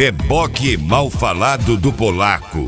Reboque mal falado do polaco.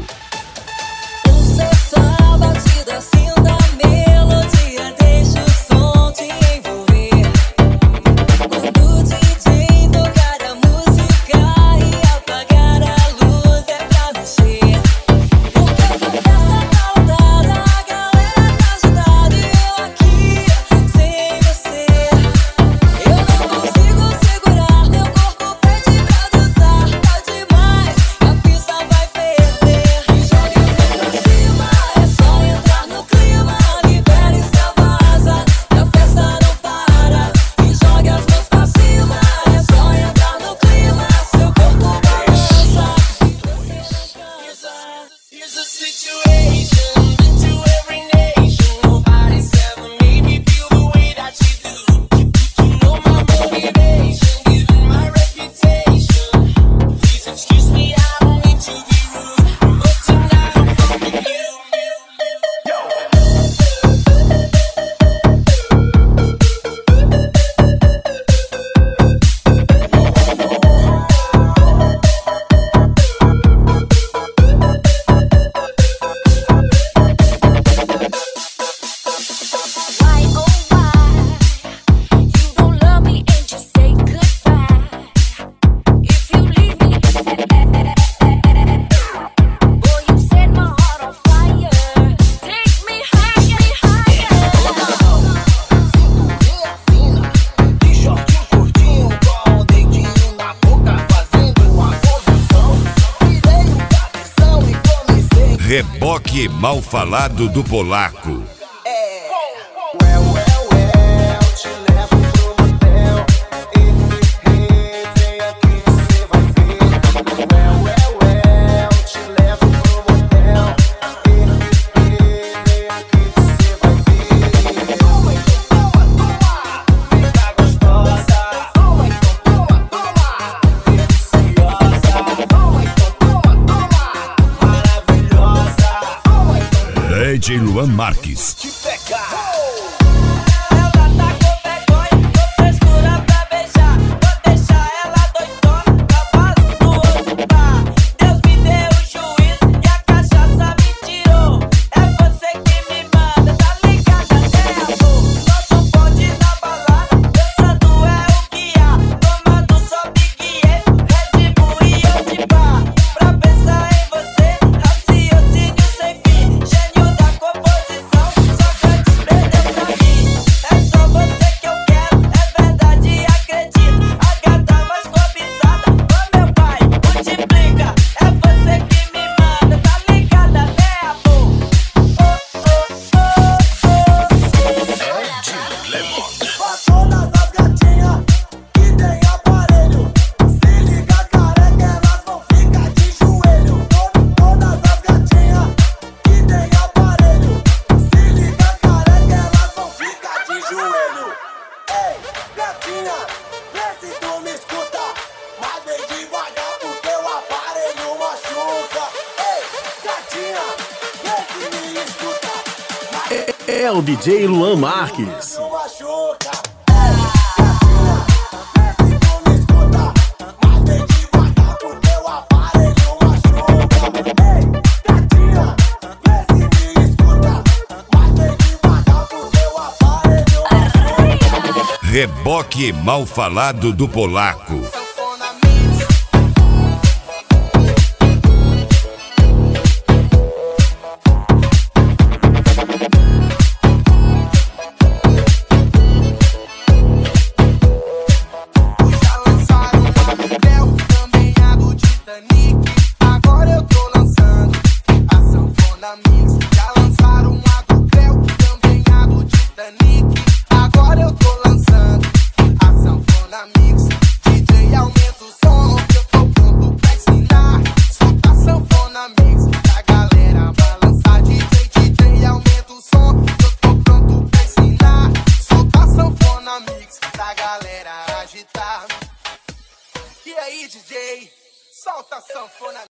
Essa batida assim da melodia deixa o som te envolver. Quando o DJ tocar a música e apagar a luz é pra mexer. Porque essa festa tá lotada, a galera tá agitada e eu aqui sem você. Eu não consigo segurar, meu corpo pede pra dançar. Tá demais, a pista vai ferver. E joga pra cima, é só entrar no clima. Libera e extravasa, que a festa não para. E joga as mãos pra cima, é só entrar no clima. Seu corpo balança e você não cansa. Here's a situation into every nation. Nobody's ever made me feel the way that you do. You know my motivation, given my reputation. Please excuse me, I don't mean to be rude, but tonight I'm fucking you. Why, oh why, you don't love me and you say goodbye. If you leave me, boy, you set my heart on fire. Take me higher, Cinturinha fina, de shortinho curtinho, com o dedinho na boca fazendo a posição. Virei o cabeção e comecei. Reboque mal falado do polaco. Te levo pro motel. Vem aqui que cê vai ver. Te levo pro motel. Vem aqui que cê vai ver. Toma, então toma, fica gostosa. Toma, então toma, deliciosa. Toma, então toma, maravilhosa. Toma, então DJ Luan Marques. te pegar. ela tá com vergonha, tô frescura pra beijar. Vou deixar ela doidona, capaz do outro par. Deus me deu o juízo e a cachaça me tirou. É você que me manda, tá ligada, né, amor? Nosso bonde na balada, dançando é o que há. Tomando só Big E, Red Bull e eu de bar. Pra pensar em você, raciocínio sem fim. Gênio da composição, Sócrates perdeu pra mim. É só você que eu quero, é verdade, acredito. A gata mais cobiçada, ô meu pai, multiplica. É você que me manda, tá ligada, né, amor? Pra todas as gatinhas que tem aparelho, se liga careca, elas vão ficar de joelho. Todas as gatinhas que tem aparelho, se liga careca, elas vão ficar de joelho. Ei, gatinha, vê se tu me escuta, mas vem devagar porque o aparelho machuca. Ei, gatinha, vê se me escuta, mas É o DJ Luan Marques. não machuca. Gatinha, vê se tu me escuta, mas vem devagar porque o aparelho machuca. Ei, gatinha, vê se me escuta, mas vem devagar porque o aparelho machuca. Reboque mal falado do polaco.